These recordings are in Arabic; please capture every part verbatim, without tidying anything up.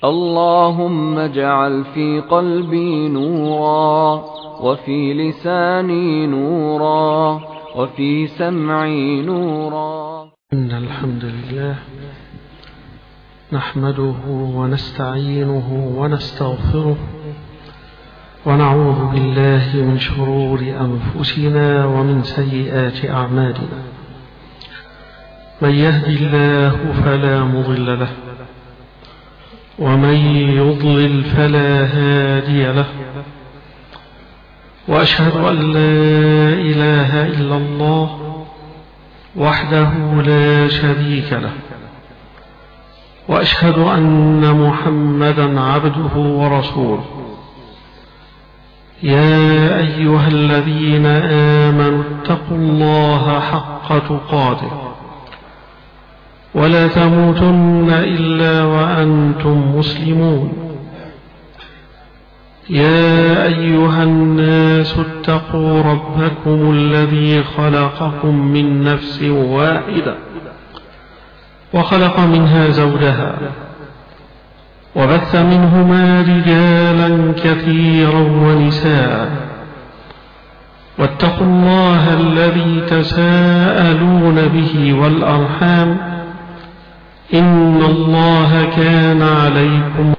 اللهم اجعل في قلبي نورا، وفي لساني نورا، وفي سمعي نورا. إن الحمد لله نحمده ونستعينه ونستغفره، ونعوذ بالله من شرور أنفسنا ومن سيئات أعمالنا. من يهد الله فلا مضل له، ومن يضلل فلا هادي له، وأشهد أن لا إله إلا الله وحده لا شريك له، وأشهد أن محمدا عبده ورسوله. يا أيها الذين آمنوا اتقوا الله حق تقاته ولا تموتن إلا وأنتم مسلمون. يا أيها الناس اتقوا ربكم الذي خلقكم من نفس واحدة وخلق منها زوجها، وبث منهما رجالا كثيرا ونساء، واتقوا الله الذي تساءلون به والأرحام، إن الله كان عليكم.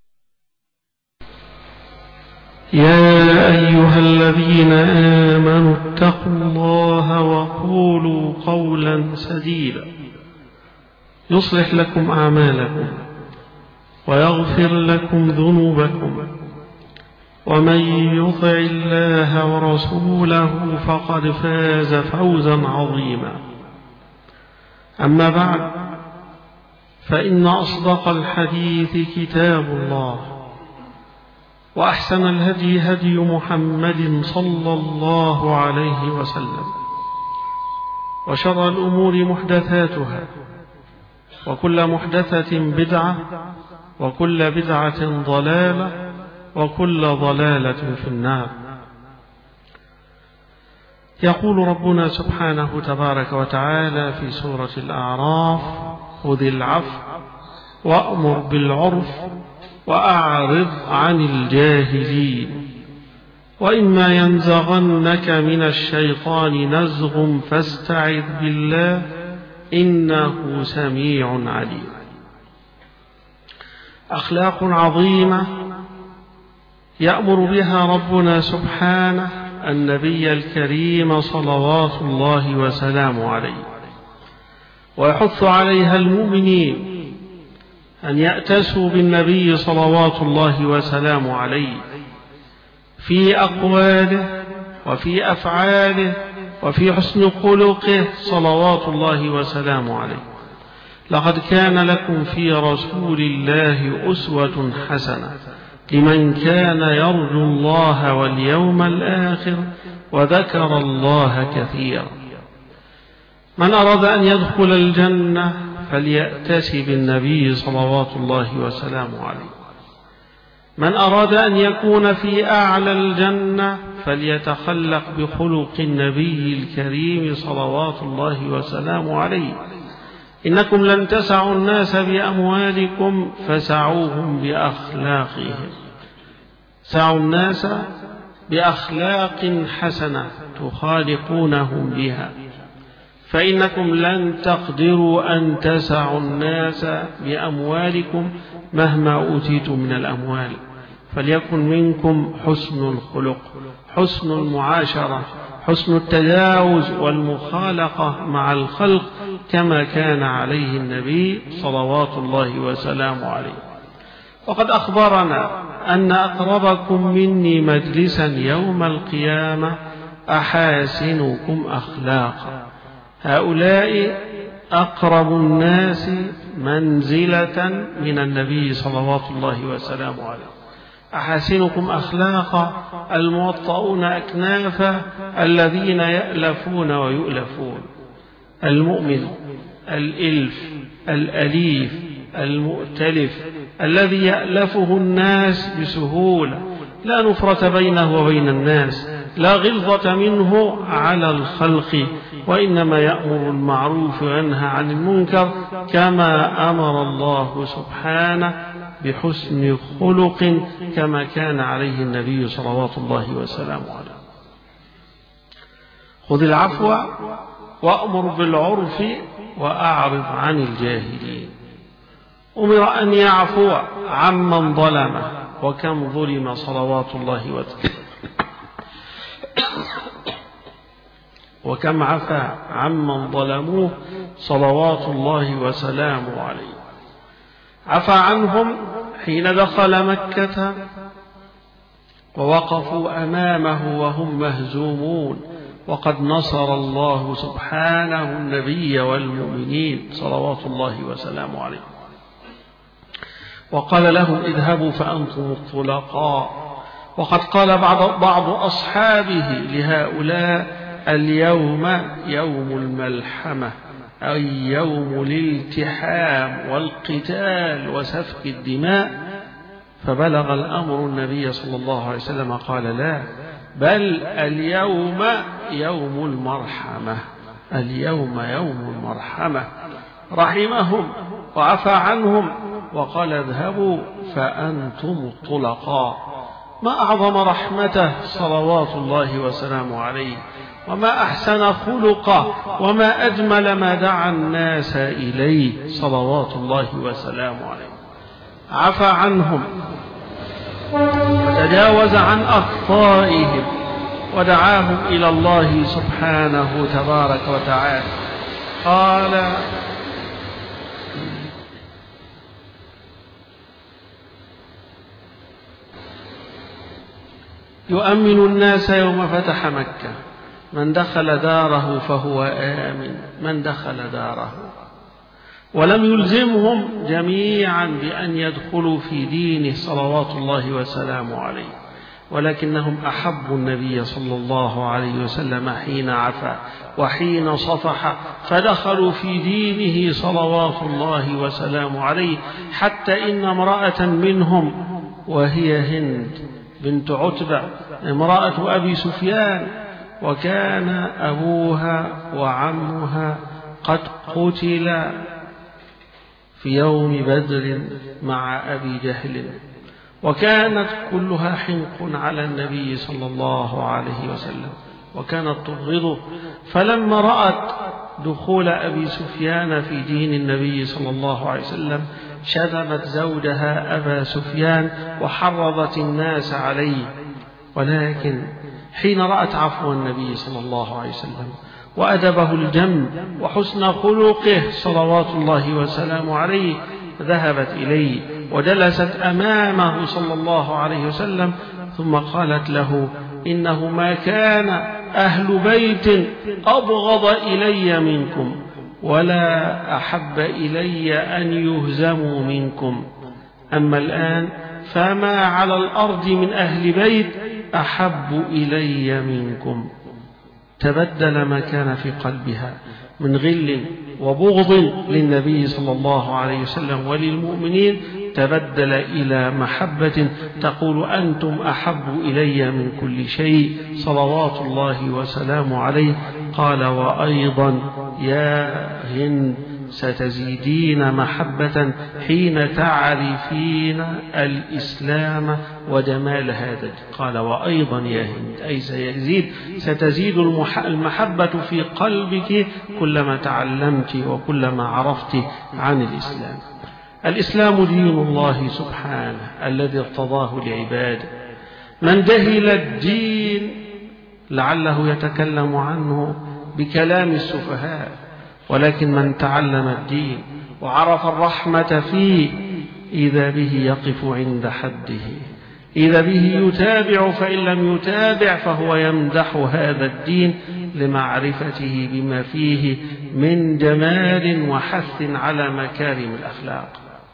يا أيها الذين آمنوا اتقوا الله وقولوا قولا سديدا يصلح لكم أعمالكم ويغفر لكم ذنوبكم، ومن يطع الله ورسوله فقد فاز فوزا عظيما. أما بعد، فإن أصدق الحديث كتاب الله، وأحسن الهدي هدي محمد صلى الله عليه وسلم، وشر الأمور محدثاتها، وكل محدثة بدعة، وكل بدعة ضلالة، وكل ضلالة في النار. يقول ربنا سبحانه تبارك وتعالى في سورة الأعراف: خذ العفو وأمر بالعرف وأعرض عن الجاهلين، وإما ينزغنك من الشيطان نزغ فاستعذ بالله إنه سميع عليم. أخلاق عظيمة يأمر بها ربنا سبحانه النبي الكريم صلوات الله وسلامه عليه، ويحث عليها المؤمنين أن يأتسوا بالنبي صلوات الله وسلامه عليه في أقواله وفي أفعاله وفي حسن خلقه صلوات الله وسلامه عليه. لقد كان لكم في رسول الله أسوة حسنة لمن كان يرجو الله واليوم الآخر وذكر الله كثيرا. من أراد أن يدخل الجنة فليأتس بالنبي صلوات الله وسلامه عليه. من أراد أن يكون في أعلى الجنة فليتخلق بخلق النبي الكريم صلوات الله وسلامه عليه. إنكم لن تسعوا الناس بأموالكم فسعوهم بأخلاقهم. سعوا الناس بأخلاق حسنة تخالقونهم بها، فإنكم لن تقدروا أن تسعوا الناس بأموالكم مهما أوتيتم من الأموال. فليكن منكم حسن الخلق، حسن المعاشرة، حسن التجاوز والمخالقة مع الخلق كما كان عليه النبي صلوات الله وسلامه عليه. وقد أخبرنا أن أقربكم مني مجلسا يوم القيامة أحاسنكم أخلاقا. هؤلاء أقرب الناس منزلة من النبي صلوات الله وسلامه عليه. أحاسنكم أخلاقا، الموطؤون أكنافا، الذين يألفون ويؤلفون. المؤمن الإلف الأليف المؤتلف الذي يألفه الناس بسهولة، لا نفرة بينه وبين الناس، لا غلظة منه على الخلق، وإنما يأمر المعروف وينهى عن المنكر كما أمر الله سبحانه بحسن خلق كما كان عليه النبي صلوات الله وسلامه عليه. خذ العفو وأمر بالعرف وأعرض عن الجاهلين. أمر أن يعفو عمن ظلمه، وكم ظلم صلوات الله وسلامه وكم عفى عمن ظلموه صلوات الله وسلامه عليه. عفى عنهم حين دخل مكة ووقفوا أمامه وهم مهزومون، وقد نصر الله سبحانه النبي والمؤمنين صلوات الله وسلامه عليه، وقال لهم اذهبوا فأنتم الطلقاء. وقد قال بعض, بعض أصحابه لهؤلاء اليوم يوم الملحمة، أي يوم الالتحام والقتال وسفك الدماء، فبلغ الأمر النبي صلى الله عليه وسلم قال لا، بل اليوم يوم المرحمة، اليوم يوم المرحمة. رحمهم وعفى عنهم وقال اذهبوا فأنتم الطلقاء. ما أعظم رحمته صلوات الله وسلامه عليه، وما أحسن خلقه، وما أجمل ما دعا الناس إليه صلوات الله وسلامه عليه. عفى عنهم وتجاوز عن أخطائهم ودعاهم إلى الله سبحانه تبارك وتعالى. قال يؤمن الناس يوم فتح مكة، من دخل داره فهو آمن، من دخل داره، ولم يلزمهم جميعا بأن يدخلوا في دينه صلوات الله وسلامه عليه، ولكنهم أحبوا النبي صلى الله عليه وسلم حين عفا وحين صفح، فدخلوا في دينه صلوات الله وسلامه عليه، حتى إن امرأة منهم وهي هند بنت عتبة امرأة أبي سفيان، وكان أبوها وعمها قد قتلا في يوم بدر مع أبي جهل، وكانت كلها حنق على النبي صلى الله عليه وسلم، وكانت تبغضه. فلما رأت دخول أبي سفيان في دين النبي صلى الله عليه وسلم شتمت زوجها أبا سفيان وحرضت الناس عليه، ولكن حين رأت عفو النبي صلى الله عليه وسلم وأدبه الجم وحسن خلقه صلوات الله وسلامه عليه، ذهبت إليه وجلست أمامه صلى الله عليه وسلم، ثم قالت له إنه ما كان أهل بيت أبغض إلي منكم ولا أحب إلي أن يهزموا منكم، أما الآن فما على الأرض من أهل بيت أحب إلي منكم. تبدل ما كان في قلبها من غل وبغض للنبي صلى الله عليه وسلم وللمؤمنين، تبدل إلى محبة تقول أنتم أحب إلي من كل شيء صلوات الله وسلامه عليه. قال وأيضا يا هند ستزيدين محبة حين تعرفين الإسلام وجمال هذا. قال وأيضا يا هند أي سيزيد ستزيد المحبة في قلبك كلما تعلمت وكلما عرفت عن الإسلام. الإسلام دين الله سبحانه الذي ارتضاه لعباده. من جهل الدين لعله يتكلم عنه بكلام السفهاء، ولكن من تعلم الدين وعرف الرحمة فيه إذا به يقف عند حده، إذا به يتابع، فإن لم يتابع فهو يمدح هذا الدين لمعرفته بما فيه من جمال وحث على مكارم الأخلاق.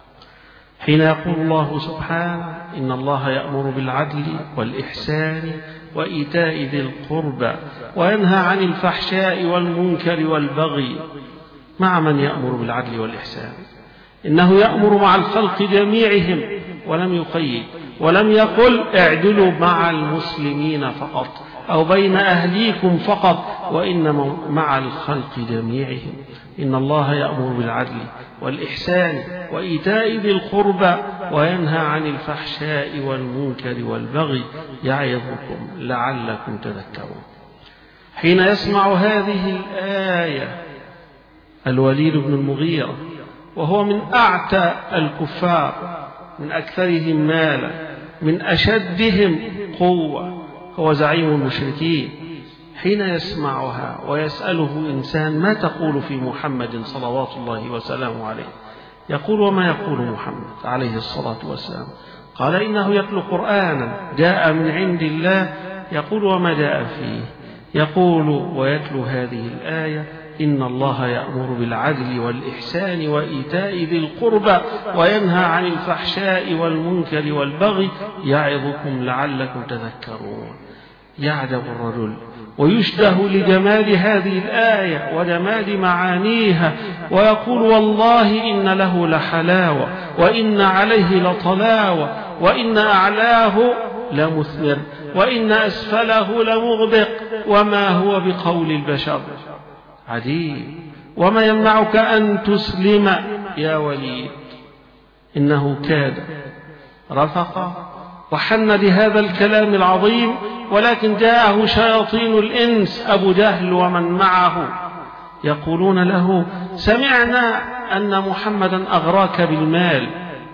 حين يقول الله سبحانه إن الله يأمر بالعدل والإحسان وإيتاء ذي القربى وينهى عن الفحشاء والمنكر والبغي، مع من يأمر بالعدل والإحسان؟ إنه يأمر مع الخلق جميعهم، ولم يقيد، ولم يقل اعدلوا مع المسلمين فقط أو بين أهليكم فقط، وإنما مع الخلق جميعهم. إن الله يأمر بالعدل والإحسان وإيتاء ذي القربى وينهى عن الفحشاء والمنكر والبغي يعظكم لعلكم تذكرون. حين يسمع هذه الآية الوليد بن المغيرة وهو من أعتى الكفار، من أكثرهم مالا، من أشدهم قوة، هو زعيم المشركين، حين يسمعها ويسأله إنسان ما تقول في محمد صلوات الله وسلامه عليه، يقول وما يقول محمد عليه الصلاة والسلام؟ قال إنه يتلو قرآنا جاء من عند الله. يقول وما جاء فيه؟ يقول ويتلو هذه الآية إن الله يأمر بالعدل والإحسان وإيتاء ذي القربى وينهى عن الفحشاء والمنكر والبغي يعظكم لعلكم تذكرون. يعجب الرجل ويشتهى لجمال هذه الآية وجمال معانيها، ويقول والله إن له لحلاوة وإن عليه لطلاوة وإن أعلاه لمثمر وإن أسفله لمغدق وما هو بقول البشر. عجيب. وما يمنعك أن تسلم يا وليد؟ إنه كاد رفق وحن لهذا الكلام العظيم، ولكن جاءه شياطين الإنس أبو جهل ومن معه يقولون له سمعنا أن محمدا أغراك بالمال.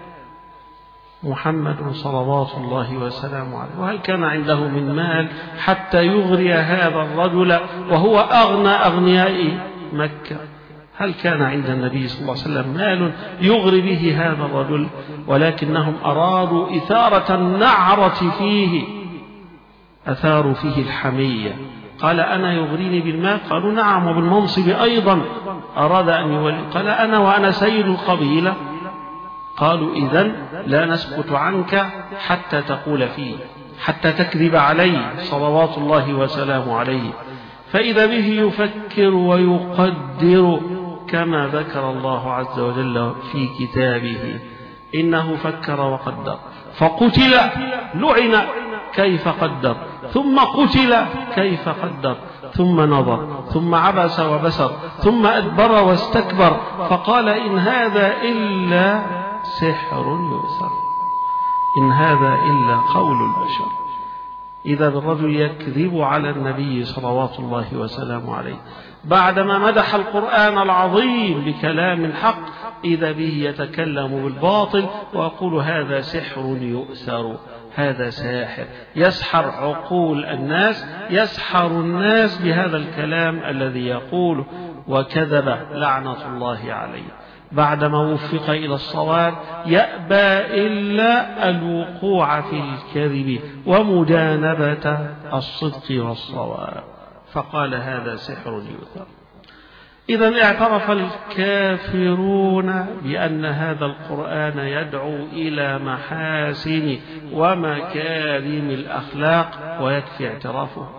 محمد صلوات الله وسلامه عليه، وهل كان عنده من مال حتى يغري هذا الرجل وهو أغنى أغنياء مكة؟ هل كان عند النبي صلى الله عليه وسلم مال يغري به هذا الرجل؟ ولكنهم أرادوا إثارة النعرة فيه، أثاروا فيه الحمية. قال أنا يغريني بالمال؟ قالوا نعم وبالمنصب أيضا. أراد أن يولي، قال أنا وأنا سيد القبيلة. قالوا إذن لا نسكت عنك حتى تقول فيه، حتى تكذب عليه صلوات الله وسلامه عليه. فإذا به يفكر ويقدر كما ذكر الله عز وجل في كتابه إنه فكر وقدر فقتل لعن كيف قدر، ثم قتل كيف قدر، ثم نظر، ثم عبس وبسر، ثم أدبر واستكبر، فقال إن هذا إلا سحر يؤثر، إن هذا إلا قول البشر. إذا الرجل يكذب على النبي صلوات الله وسلامه عليه بعدما مدح القرآن العظيم بكلام حق، إذا به يتكلم بالباطل ويقول هذا سحر يؤثر، هذا ساحر، يسحر عقول الناس، يسحر الناس بهذا الكلام الذي يقوله، وكذب لعنة الله عليه. بعدما وفق إلى الصواب يأبى إلا الوقوع في الكذب ومجانبة الصدق والصواب، فقال هذا سحر يؤثر. إذا اعترف الكافرون بأن هذا القرآن يدعو إلى محاسن ومكارم الأخلاق، ويكفي اعترافه.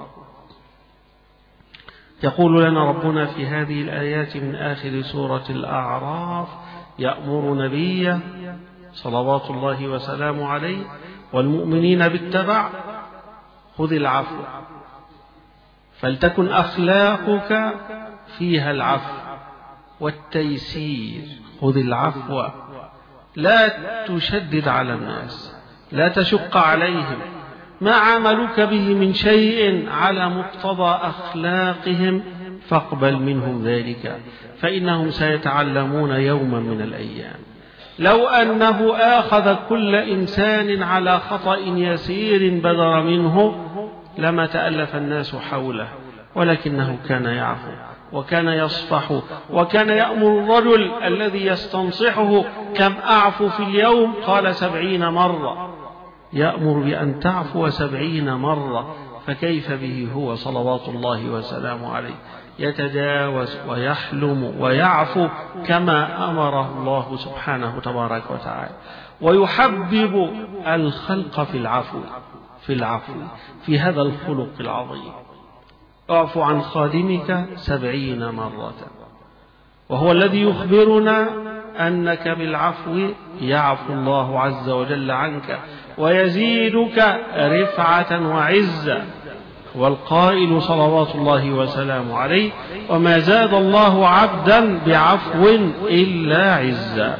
يقول لنا ربنا في هذه الآيات من آخر سورة الأعراف يأمر نبيه صلوات الله وسلامه عليه والمؤمنين بالتبع خذ العفو، فلتكن أخلاقك فيها العفو والتيسير. خذ العفو، لا تشدد على الناس، لا تشق عليهم، ما عملك به من شيء على مقتضى أخلاقهم فاقبل منهم ذلك، فإنهم سيتعلمون يوما من الأيام. لو أنه آخذ كل إنسان على خطأ يسير بدر منه لما تألف الناس حوله، ولكنه كان يعفو وكان يصفح، وكان يأمر الرجل الذي يستنصحه كم أعفو في اليوم؟ قال سبعين مرة، يأمر بأن تعفو سبعين مرة، فكيف به هو صلوات الله وسلامه عليه يتجاوز ويحلم ويعفو كما أمره الله سبحانه تبارك وتعالى، ويحبب الخلق في العفو في العفو في هذا الخلق العظيم. اعفو عن خادمك سبعين مرة، وهو الذي يخبرنا أنك بالعفو يعفو الله عز وجل عنك ويزيدك رفعة وعزة. والقائل صلوات الله وسلامه عليه وما زاد الله عبدا بعفو إلا عزا.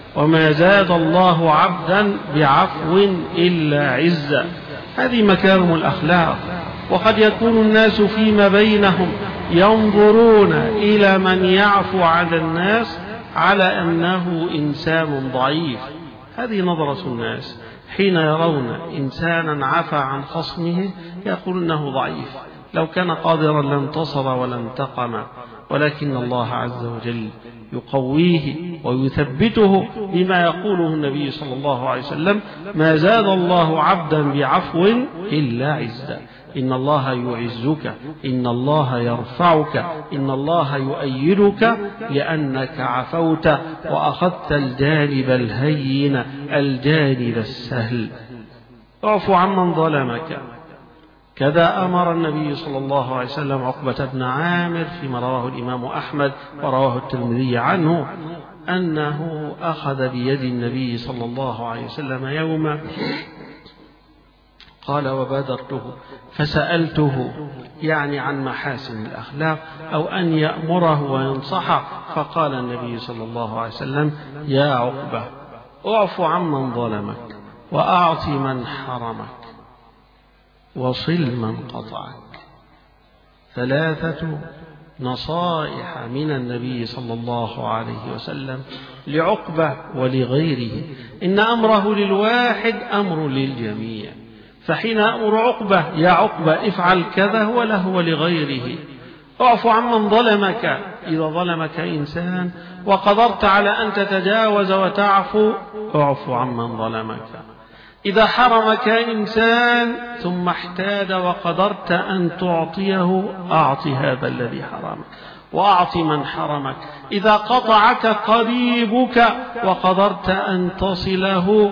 وما زاد الله عبدا بعفو إلا عزا. هذه مكارم الأخلاق. وقد يكون الناس فيما بينهم ينظرون إلى من يعفو على الناس على أنه إنسان ضعيف. هذه نظرة الناس حين يرون إنسانا عفى عن خصمه يقول أنه ضعيف، لو كان قادرا لانتصر ولانتقم. ولكن الله عز وجل يقويه ويثبته بما يقوله النبي صلى الله عليه وسلم: ما زاد الله عبدا بعفو إلا عزا. إن الله يعزك، إن الله يرفعك، إن الله يؤيدك لأنك عفوت وأخذت الجانب الهين الجانب السهل. اعف عمن ظلمك. كذا أمر النبي صلى الله عليه وسلم عقبة بن عامر فيما رواه الإمام أحمد ورواه الترمذي عنه أنه أخذ بيد النبي صلى الله عليه وسلم يوما، قال: وبادرته فسألته يعني عن محاسن الأخلاق أو أن يأمره وينصحه، فقال النبي صلى الله عليه وسلم: يا عقبة، اعف عمن ظلمك، وأعط من حرمك، وصل من قطعك. ثلاثة نصائح من النبي صلى الله عليه وسلم لعقبة ولغيره. إن أمره للواحد أمر للجميع، فحين أمر عقبة: يا عقبة افعل كذا، هو له ولغيره. اعف عمن ظلمك. إذا ظلمك إنسان وقدرت على أن تتجاوز وتعفو، اعف عمن ظلمك. إذا حرمك إنسان ثم احتاج وقدرت أن تعطيه، أعط هذا الذي حرمك وأعط من حرمك. إذا قطعك قريبك وقدرت أن تصله،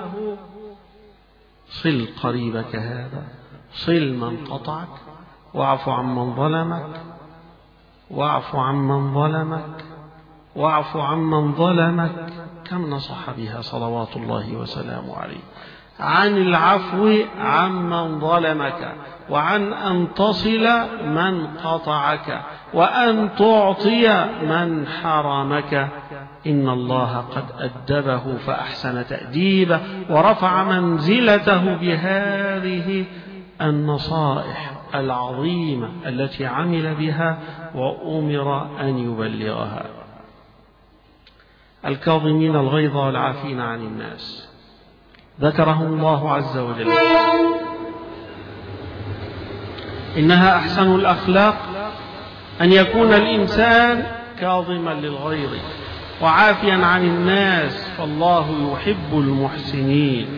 صل قريبك هذا، صل من قطعك، واعف عمن ظلمك، واعف عمن ظلمك، واعف عمن ظلمك. كم نصح بها صلوات الله وسلامه عليه عن العفو عمن ظلمك، وعن أن تصل من قطعك، وأن تعطي من حرمك. إن الله قد أدبه فأحسن تأديبه ورفع منزلته بهذه النصائح العظيمة التي عمل بها وأمر أن يبلغها. الكاظمين الغيظ والعافين عن الناس ذكرهم الله عز وجل. إنها أحسن الأخلاق أن يكون الإنسان كاظما للغيظ وعافيا عن الناس، فالله يحب المحسنين.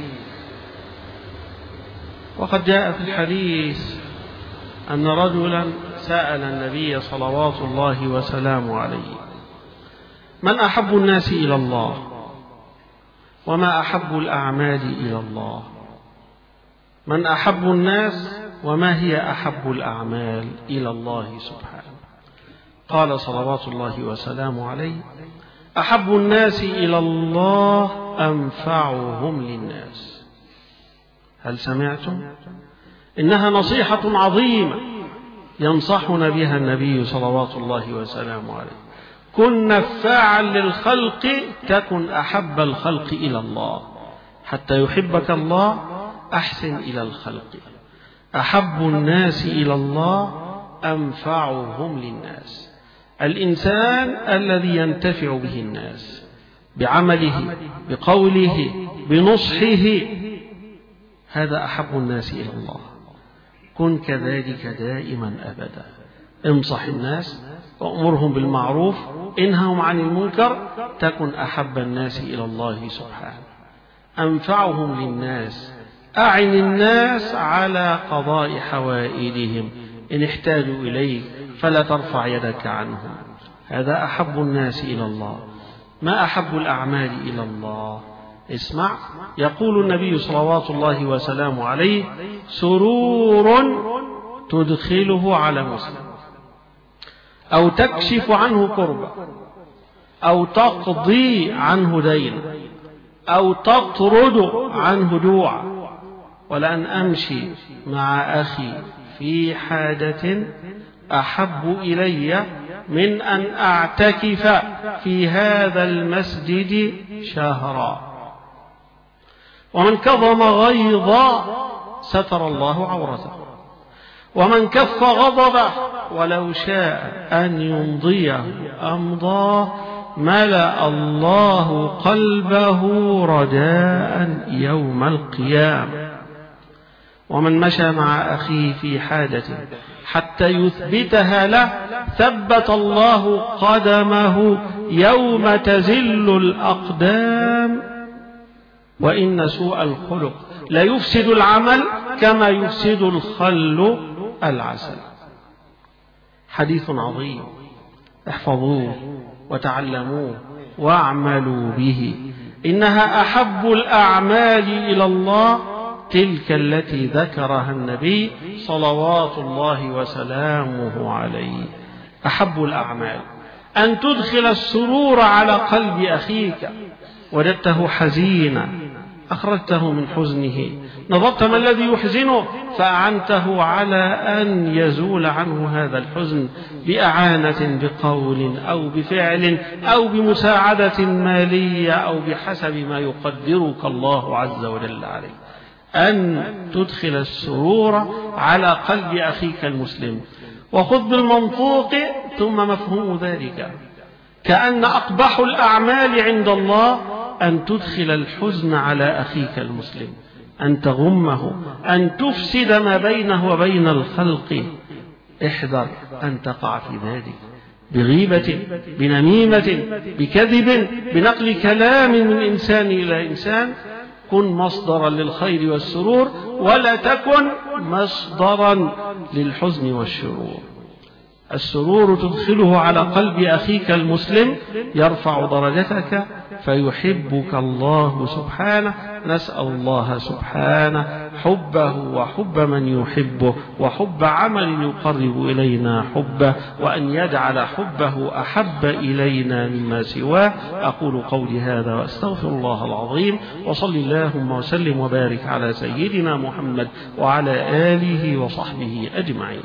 وقد جاء في الحديث أن رجلا سأل النبي صلوات الله وسلامه عليه: من أحب الناس إلى الله؟ وما أحب الأعمال إلى الله؟ من أحب الناس وما هي أحب الأعمال إلى الله سبحانه؟ قال صلوات الله وسلامه عليه: أحب الناس إلى الله أنفعهم للناس. هل سمعتم؟ إنها نصيحة عظيمة ينصحنا بها النبي صلوات الله وسلامه عليه. كن نفاعا للخلق تكن أحب الخلق إلى الله. حتى يحبك الله أحسن إلى الخلق. أحب الناس إلى الله أنفعهم للناس. الإنسان الذي ينتفع به الناس بعمله بقوله بنصحه، هذا أحب الناس إلى الله. كن كذلك دائما أبدا. انصح الناس وأمرهم بالمعروف، انههم عن المنكر، تكن أحب الناس إلى الله سبحانه. أنفعهم للناس، أعن الناس على قضاء حوائجهم، إن احتاجوا إليك فلا ترفع يدك عنهم. هذا أحب الناس إلى الله. ما أحب الأعمال إلى الله؟ اسمع، يقول النبي صلوات الله وسلامه عليه: سرور تدخله على مسلم، أو تكشف عنه كربة، أو تقضي عنه دين، أو تطرد عنه جوع. ولأن أمشي مع أخي في حاجة أحب إلي من أن أعتكف في هذا المسجد شهرا. ومن كظم غيظا ستر الله عورته، ومن كف غضبه ولو شاء أن يمضيه أمضاه ملأ الله قلبه رجاء يوم القيامة. ومن مشى مع أخيه في حاجة حتى يثبتها له ثبت الله قدمه يوم تزل الأقدام. وإن سوء الخلق لا يفسد العمل كما يفسد الخل العسل. حديث عظيم، احفظوه وتعلموه واعملوا به. إنها أحب الأعمال إلى الله تلك التي ذكرها النبي صلوات الله وسلامه عليه. أحب الأعمال أن تدخل السرور على قلب أخيك، وجدته حزينا أخرجته من حزنه، نظرت ما الذي يحزنه فأعنته على أن يزول عنه هذا الحزن بإعانة بقول أو بفعل أو بمساعدة مالية أو بحسب ما يقدرك الله عز وجل عليه. أن تدخل السرور على قلب أخيك المسلم. وخذ بالمنطوق ثم مفهوم ذلك، كأن أقبح الأعمال عند الله أن تدخل الحزن على أخيك المسلم، أن تغمه، أن تفسد ما بينه وبين الخلق. احذر أن تقع في ذلك بغيبة، بنميمة، بكذب، بنقل كلام من إنسان إلى إنسان. كن مصدرا للخير والسرور ولا تكن مصدرا للحزن والشرور. السرور تدخله على قلب أخيك المسلم يرفع درجتك فيحبك الله سبحانه. نسأل الله سبحانه حبه وحب من يحبه وحب عمل يقرب إلينا حبه، وأن يجعل حبه أحب إلينا مما سواه. أقول قولي هذا وأستغفر الله العظيم، وصل اللهم وسلم وبارك على سيدنا محمد وعلى آله وصحبه أجمعين.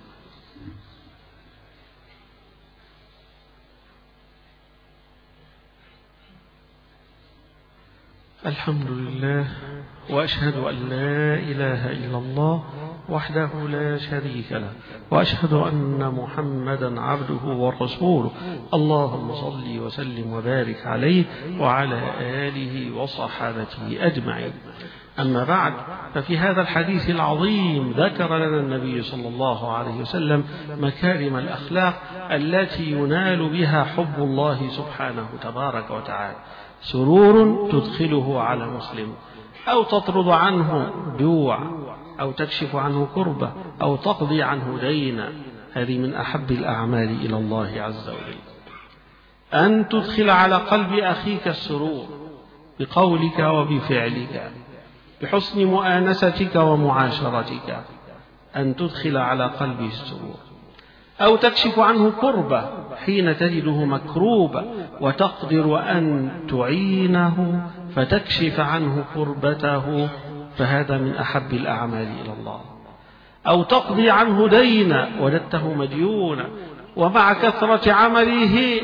الحمد لله، وأشهد أن لا إله إلا الله وحده لا شريك له، وأشهد أن محمدا عبده ورسوله. اللهم صل وسلم وبارك عليه وعلى آله وصحابته أجمعين. أما بعد، ففي هذا الحديث العظيم ذكر لنا النبي صلى الله عليه وسلم مكارم الأخلاق التي ينال بها حب الله سبحانه تبارك وتعالى. سرور تدخله على مسلم، أو تطرد عنه جوع، أو تكشف عنه كربة، أو تقضي عنه دينا. هذه من أحب الأعمال إلى الله عز وجل. أن تدخل على قلب أخيك السرور بقولك وبفعلك، بحسن مؤانستك ومعاشرتك. أن تدخل على قلبه السرور، أو تكشف عنه كربة حين تجده مكروبة وتقدر أن تعينه فتكشف عنه كربته، فهذا من أحب الأعمال إلى الله. أو تقضي عنه دينا، وجدته مديونا ومع كثرة عمله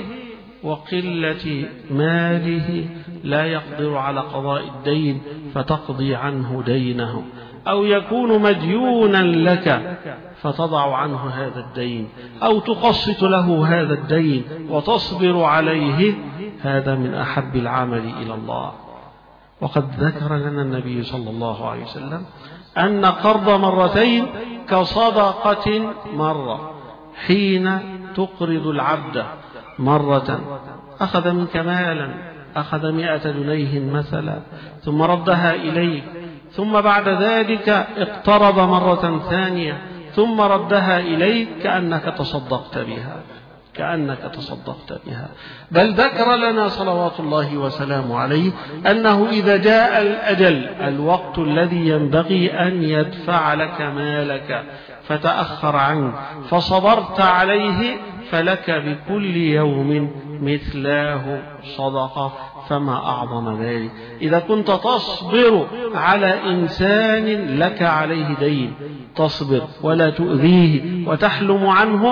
وقلة ماله لا يقدر على قضاء الدين فتقضي عنه دينه. أو يكون مديونا لك فتضع عنه هذا الدين، أو تقسط له هذا الدين وتصبر عليه. هذا من أحب العمل إلى الله. وقد ذكر لنا النبي صلى الله عليه وسلم أن قرض مرتين كصدقة مرة. حين تقرض العبد مرة أخذ منك مالا، أخذ مئة جنيه مثلا، ثم ردها إليك، ثم بعد ذلك اقترض مرة ثانية ثم ردها إليك، كأنك تصدقت بها، كأنك تصدقت بها. بل ذكر لنا صلوات الله وسلامه عليه أنه إذا جاء الأجل، الوقت الذي ينبغي أن يدفع لك مالك فتأخر عنك فصبرت عليه، فلك بكل يوم مثلاه صدقة، فما أعظم ذلك. إذا كنت تصبر على إنسان لك عليه دين، تصبر ولا تؤذيه وتحلم عنه،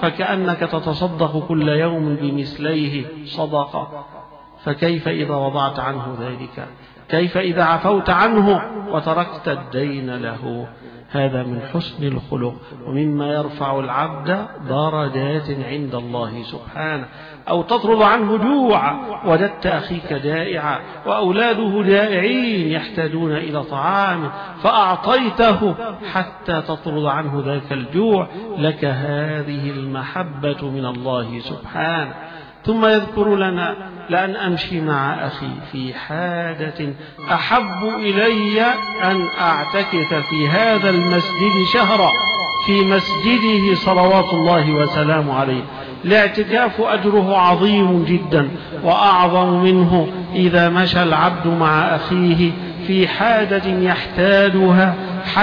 فكأنك تتصدق كل يوم بمثليه صدقة، فكيف إذا وضعت عنه ذلك؟ كيف إذا عفوت عنه وتركت الدين له؟ هذا من حسن الخلق ومما يرفع العبد درجات عند الله سبحانه. أو تطرد عنه جوعا، وجدت أخيك جائعا وأولاده جائعين يحتاجون إلى طعام فأعطيته حتى تطرد عنه ذاك الجوع، لك هذه المحبة من الله سبحانه. ثم يذكر لنا: لأن أمشي مع أخي في حاجة أحب إلي أن أعتكف في هذا المسجد شهرا، في مسجده صلوات الله وسلامه عليه. الاعتكاف أجره عظيم جدا، وأعظم منه إذا مشى العبد مع أخيه في حاجة يحتاجها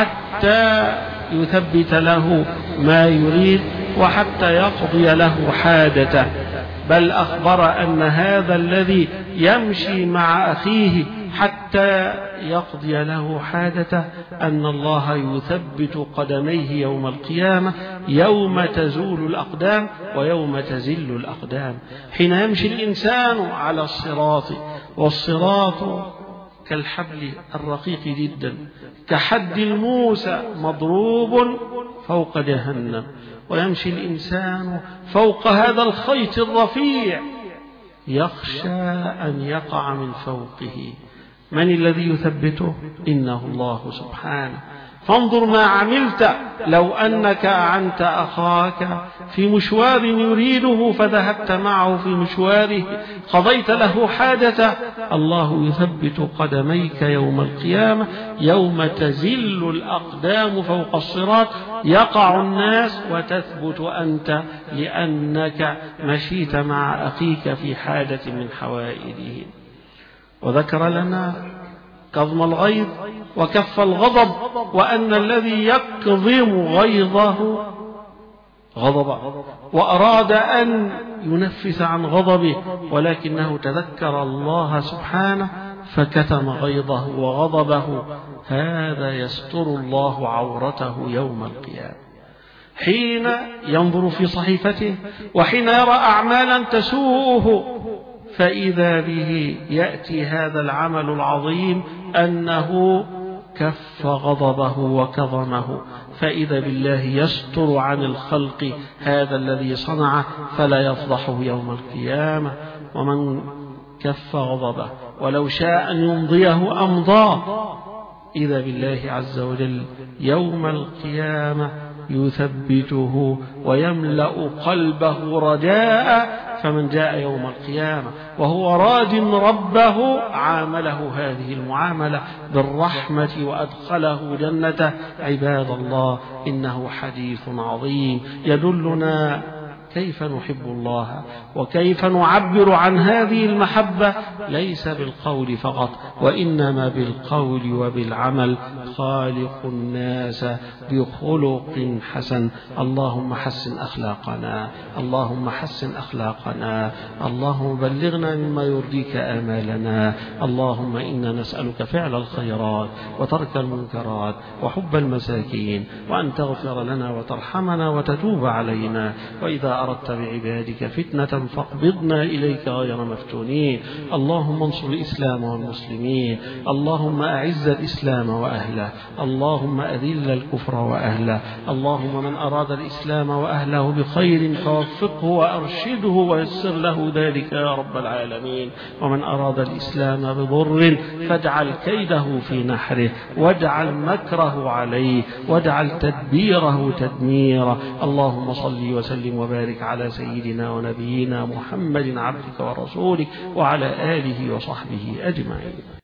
حتى يثبت له ما يريد وحتى يقضي له حاجته. بل أخبر أن هذا الذي يمشي مع أخيه حتى يقضي له حاجته أن الله يثبت قدميه يوم القيامة، يوم تزول الأقدام ويوم تزل الأقدام، حين يمشي الإنسان على الصراط، والصراط كالحبل الرقيق جدا، كحد الموسى مضروب فوق جهنم، ويمشي الإنسان فوق هذا الخيط الرفيع يخشى أن يقع من فوقه. من الذي يثبته؟ إنه الله سبحانه. فانظر ما عملت لو أنك أعنت أخاك في مشوار يريده فذهبت معه في مشواره، قضيت له حاجته، الله يثبت قدميك يوم القيامة، يوم تزل الأقدام فوق الصراط، يقع الناس وتثبت أنت لأنك مشيت مع أخيك في حاجة من حوائجه. وذكر لنا كظم الغيظ وكف الغضب، وأن الذي يكظم غيظه غضبه وأراد أن ينفس عن غضبه ولكنه تذكر الله سبحانه فكتم غيظه وغضبه، هذا يستر الله عورته يوم القيامة. حين ينظر في صحيفته وحين يرى أعمالا تسوءه فإذا به يأتي هذا العمل العظيم أنه كف غضبه وكظمه، فإذا بالله يستر عن الخلق هذا الذي صنعه فلا يفضحه يوم القيامة. ومن كف غضبه ولو شاء أن يمضيه أمضاه، إذا بالله عز وجل يوم القيامة يثبته ويملأ قلبه رجاء. فمن جاء يوم القيامة وهو راج ربه عامله هذه المعاملة بالرحمة وأدخله جنته. عباد الله، إنه حديث عظيم يدلنا كيف نحب الله وكيف نعبر عن هذه المحبة، ليس بالقول فقط وإنما بالقول وبالعمل. خالق الناس بخلق حسن. اللهم حسن أخلاقنا، اللهم حسن أخلاقنا، اللهم بلغنا مما يرضيك آمالنا. اللهم إنا نسألك فعل الخيرات وترك المنكرات وحب المساكين، وأن تغفر لنا وترحمنا وتتوب علينا. وإذا أردت بعبادك فتنة فاقبضنا إليك غير مفتونين. اللهم انصر الإسلام والمسلمين، اللهم أعز الإسلام وأهله، اللهم أذل الكفر وأهله. اللهم من أراد الإسلام وأهله بخير فوفقه وأرشده ويسر له ذلك يا رب العالمين. ومن أراد الإسلام بضر فاجعل كيده في نحره، واجعل مكره عليه، واجعل تدبيره تدميرا. اللهم صل وسلم وبارك على سيدنا ونبينا محمد عبدك ورسولك وعلى آله وصحبه أجمعين.